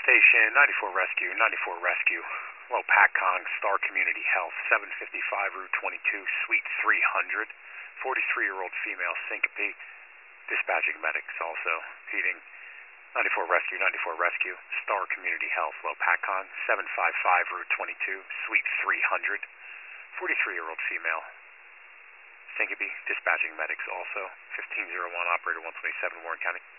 Station, 94 Rescue, 94 Rescue. Hello, PACCON, Star Community Health, 755 Route 22, Suite 300. 43-year-old female syncope. Dispatching medics also. Heating, 94 Rescue, 94 Rescue. Star Community Health, hello, PACCON, 755 Route 22, Suite 300. 43-year-old female syncope. Dispatching medics also. 1501, Operator 127, Warren County.